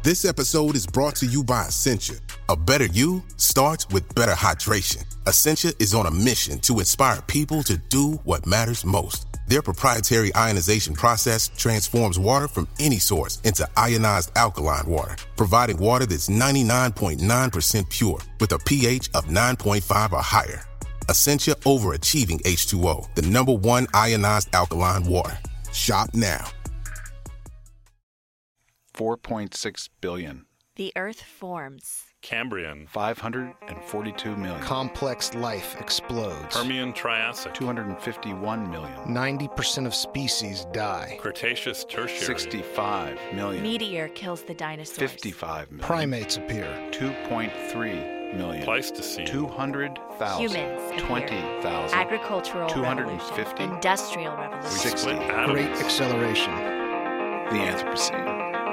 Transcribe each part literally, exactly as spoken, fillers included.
This episode is brought to you by Essentia. A better you starts with better hydration. Essentia is on a mission to inspire people to do what matters most. Their proprietary ionization process transforms water from any source into ionized alkaline water, providing water that's ninety-nine point nine percent pure with a pH of nine point five or higher. Essentia overachieving H two O, the number one ionized alkaline water. Shop now. four point six billion. The Earth forms. Cambrian. five hundred forty-two million. Complex life explodes. Permian Triassic. two hundred fifty-one million. ninety percent of species die. Cretaceous Tertiary. sixty-five million. Meteor kills the dinosaurs. fifty-five million. Primates appear. two point three million. Pleistocene. two hundred thousand. Humans. twenty thousand. Agricultural two hundred revolution. fifty. Industrial revolution. We sixty. split atoms. Great acceleration. The Anthropocene.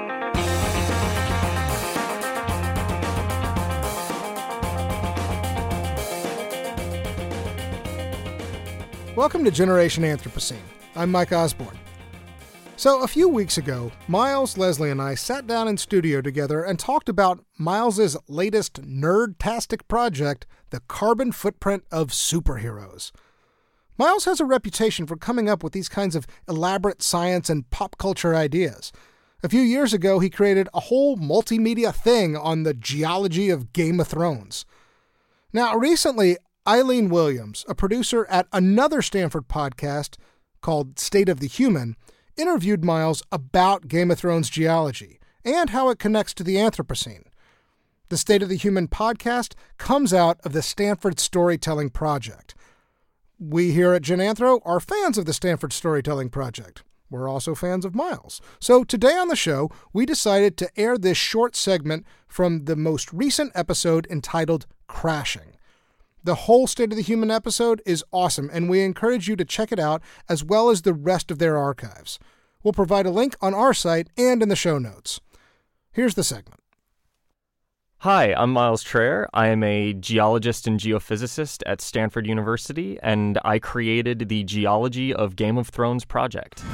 Welcome to Generation Anthropocene. I'm Mike Osborne. So, a few weeks ago, Miles, Leslie, and I sat down in studio together and talked about Miles's latest nerd-tastic project, the carbon footprint of superheroes. Miles has a reputation for coming up with these kinds of elaborate science and pop culture ideas. A few years ago, he created a whole multimedia thing on the geology of Game of Thrones. Now, recently, Eileen Williams, a producer at another Stanford podcast called State of the Human, interviewed Miles about Game of Thrones geology and how it connects to the Anthropocene. The State of the Human podcast comes out of the Stanford Storytelling Project. We here at Gen Anthro are fans of the Stanford Storytelling Project. We're also fans of Miles. So today on the show, we decided to air this short segment from the most recent episode entitled Crashing. The whole State of the Human episode is awesome, and we encourage you to check it out as well as the rest of their archives. We'll provide a link on our site and in the show notes. Here's the segment. Hi, I'm Miles Traer. I am a geologist and geophysicist at Stanford University, and I created the Geology of Game of Thrones project.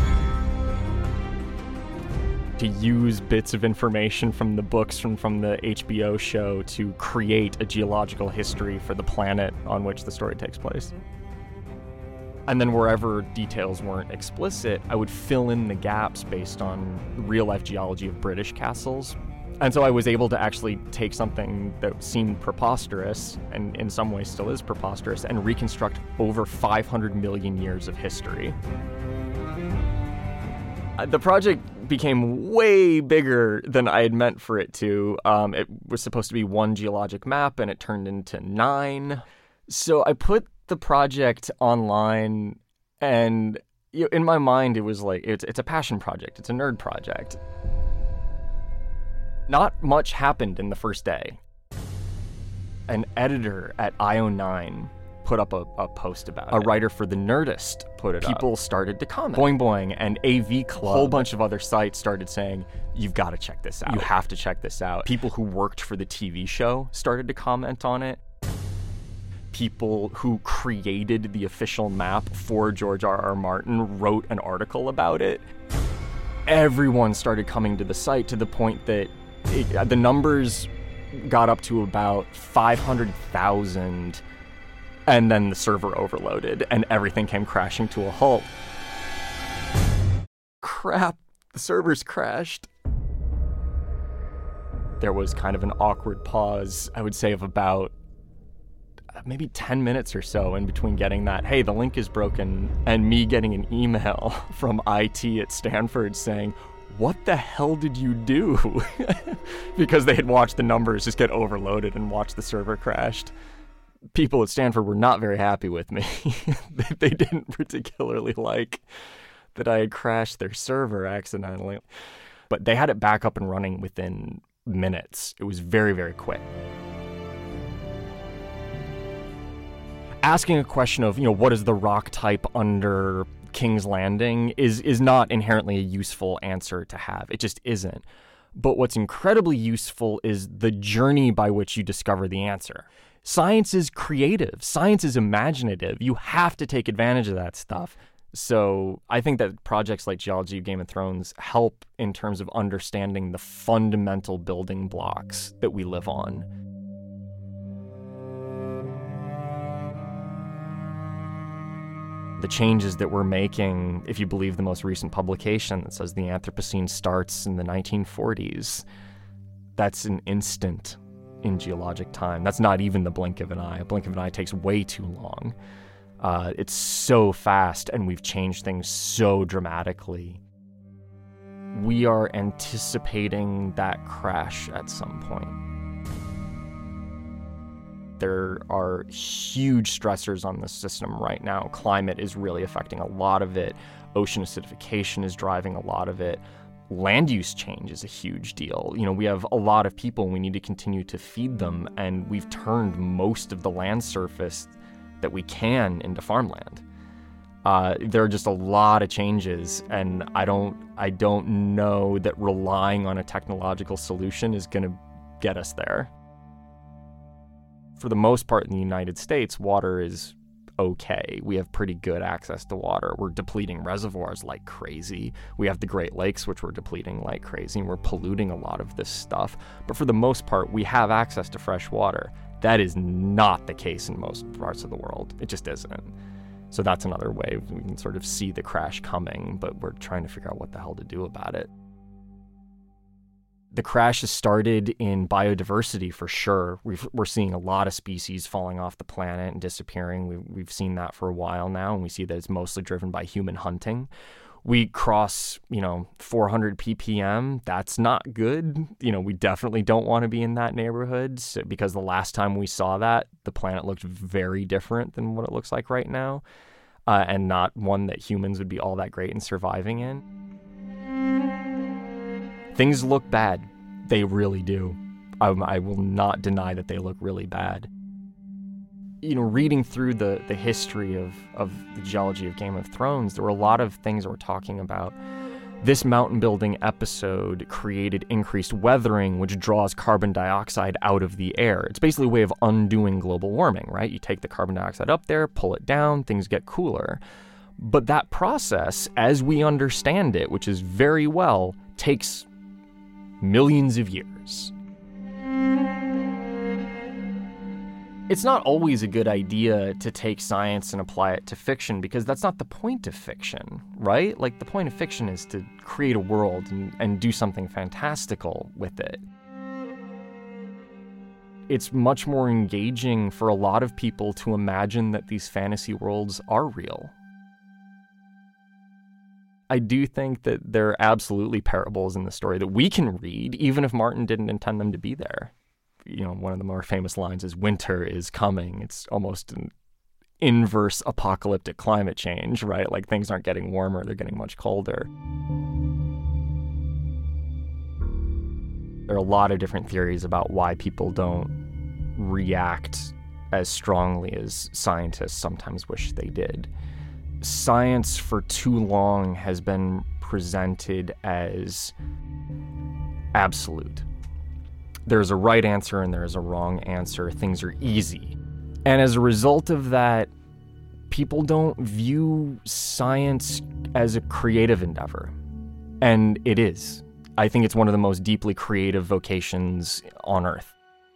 To use bits of information from the books from, from the H B O show to create a geological history for the planet on which the story takes place. And then wherever details weren't explicit, I would fill in the gaps based on real-life geology of British castles. And so I was able to actually take something that seemed preposterous, and in some ways still is preposterous, and reconstruct over five hundred million years of history. The project became way bigger than I had meant for it to. Um, it was supposed to be one geologic map, and it turned into nine. So I put the project online, and you know, in my mind, it was like, it's, it's a passion project. It's a nerd project. Not much happened in the first day. An editor at I O nine put up a, a post about it. A writer for The Nerdist put it People up. People started to comment. Boing Boing and A V Club, a whole bunch of other sites started saying, you've got to check this out. You have to check this out. People who worked for the T V show started to comment on it. People who created the official map for George R R. Martin wrote an article about it. Everyone started coming to the site to the point that it, the numbers got up to about five hundred thousand. And then the server overloaded, and everything came crashing to a halt. Crap, the servers crashed. There was kind of an awkward pause, I would say, of about maybe ten minutes or so in between getting that, hey, the link is broken, and me getting an email from I T at Stanford saying, what the hell did you do? Because they had watched the numbers just get overloaded and watched the server crashed. People at Stanford were not very happy with me. they, they didn't particularly like that I had crashed their server accidentally. But they had it back up and running within minutes. It was very, very quick. Asking a question of, you know, what is the rock type under King's Landing is is not inherently a useful answer to have. It just isn't. But what's incredibly useful is the journey by which you discover the answer. Science is creative. Science is imaginative. You have to take advantage of that stuff. So I think that projects like Geology of Game of Thrones help in terms of understanding the fundamental building blocks that we live on. The changes that we're making, if you believe the most recent publication that says the Anthropocene starts in the nineteen forties, that's an instant in geologic time. That's not even the blink of an eye. A blink of an eye takes way too long. Uh, it's so fast, and we've changed things so dramatically. We are anticipating that crash at some point. There are huge stressors on the system right now. Climate is really affecting a lot of it. Ocean acidification is driving a lot of it. Land use change is a huge deal. You know, we have a lot of people and we need to continue to feed them, and we've turned most of the land surface that we can into farmland. Uh, there are just a lot of changes, and I don't, I don't know that relying on a technological solution is going to get us there. For the most part in the United States, water is okay. We have pretty good access to water. We're depleting reservoirs like crazy. We have the Great Lakes, which we're depleting like crazy, and we're polluting a lot of this stuff. But for the most part, we have access to fresh water. That is not the case in most parts of the world. It just isn't. So that's another way we can sort of see the crash coming, but we're trying to figure out what the hell to do about it. The crash has started in biodiversity for sure. We've, we're seeing a lot of species falling off the planet and disappearing. We've, we've seen that for a while now, and we see that it's mostly driven by human hunting. We cross, you know, four hundred P P M. That's not good. You know, we definitely don't want to be in that neighborhood so, because the last time we saw that, the planet looked very different than what it looks like right now, uh, and not one that humans would be all that great in surviving in. Things look bad. They really do. I, I will not deny that they look really bad. You know, reading through the, the history of, of the geology of Game of Thrones, there were a lot of things that were talking about. This mountain building episode created increased weathering, which draws carbon dioxide out of the air. It's basically a way of undoing global warming, right? You take the carbon dioxide up there, pull it down, things get cooler. But that process, as we understand it, which is very well, takes millions of years. It's not always a good idea to take science and apply it to fiction, because that's not the point of fiction, right? Like, the point of fiction is to create a world and, and do something fantastical with it. It's much more engaging for a lot of people to imagine that these fantasy worlds are real. I do think that there are absolutely parables in the story that we can read, even if Martin didn't intend them to be there. You know, one of the more famous lines is, "Winter is coming." It's almost an inverse apocalyptic climate change, right? Like, things aren't getting warmer, they're getting much colder. There are a lot of different theories about why people don't react as strongly as scientists sometimes wish they did. Science for too long has been presented as absolute. There's a right answer and there's a wrong answer. Things are easy. And as a result of that, people don't view science as a creative endeavor. And it is. I think it's one of the most deeply creative vocations on Earth.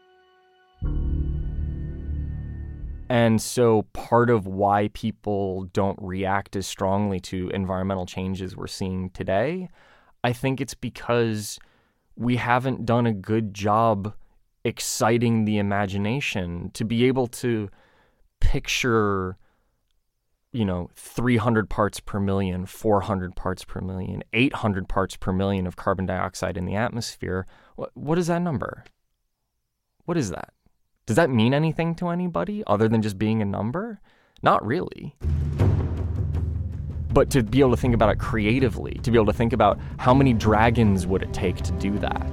And so part of why people don't react as strongly to environmental changes we're seeing today, I think it's because we haven't done a good job exciting the imagination to be able to picture, you know, three hundred parts per million, four hundred parts per million, eight hundred parts per million of carbon dioxide in the atmosphere. What, what is that number? What is that? Does that mean anything to anybody other than just being a number? Not really. But to be able to think about it creatively, to be able to think about how many dragons would it take to do that.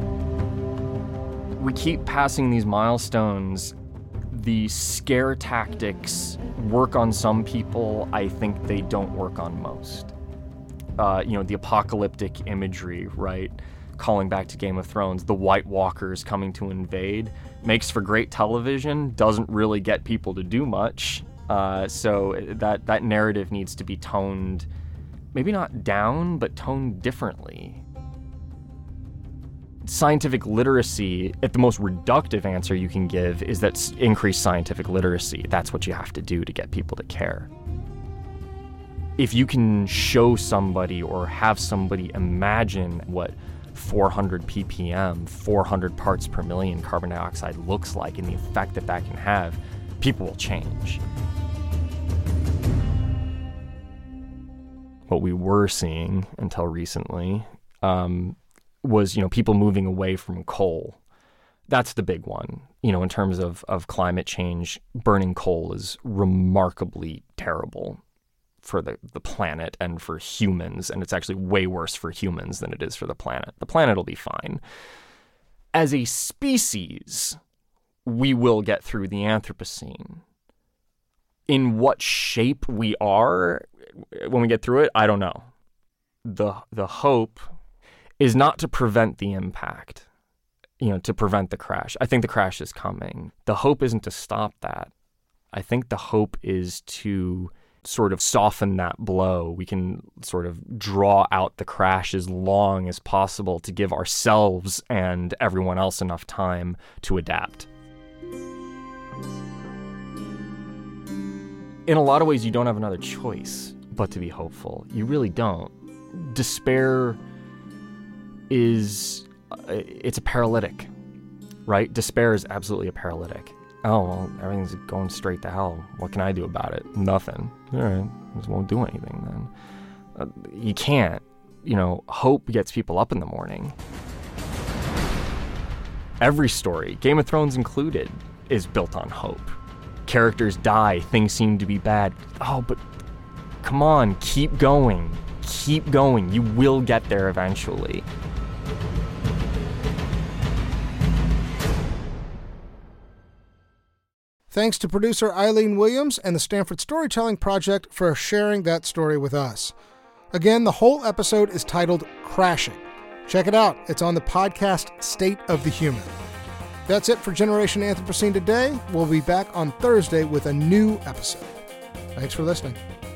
We keep passing these milestones. The scare tactics work on some people. I think they don't work on most. Uh, you know, the apocalyptic imagery, right? Calling back to Game of Thrones, the White Walkers coming to invade, makes for great television, doesn't really get people to do much. Uh, so that, that narrative needs to be toned, maybe not down, but toned differently. Scientific literacy, at the most reductive answer you can give, is that increased scientific literacy. That's what you have to do to get people to care. If you can show somebody or have somebody imagine what four hundred p p m, four hundred parts per million carbon dioxide looks like and the effect that that can have, people will change. What we were seeing until recently um, was, you know, people moving away from coal. That's the big one. You know, in terms of, of climate change, burning coal is remarkably terrible for the, the planet and for humans, and it's actually way worse for humans than it is for the planet. The planet will be fine. As a species, we will get through the Anthropocene. In what shape we are when we get through it, I don't know. The the hope is not to prevent the impact, you know, to prevent the crash. I think the crash is coming. The hope isn't to stop that. I think the hope is to sort of soften that blow. We can sort of draw out the crash as long as possible to give ourselves and everyone else enough time to adapt. In a lot of ways, you don't have another choice but to be hopeful. You really don't. Despair is, it's a paralytic, right? Despair is absolutely a paralytic. Oh, well, everything's going straight to hell. What can I do about it? Nothing. All right, just won't do anything then. Uh, you can't. You know, hope gets people up in the morning. Every story, Game of Thrones included, is built on hope. Characters die, things seem to be bad. Oh, but come on, keep going. Keep going. You will get there eventually. Thanks to producer Eileen Williams and the Stanford Storytelling Project for sharing that story with us. Again, the whole episode is titled Crashing. Check it out. It's on the podcast State of the Human. That's it for Generation Anthropocene today. We'll be back on Thursday with a new episode. Thanks for listening.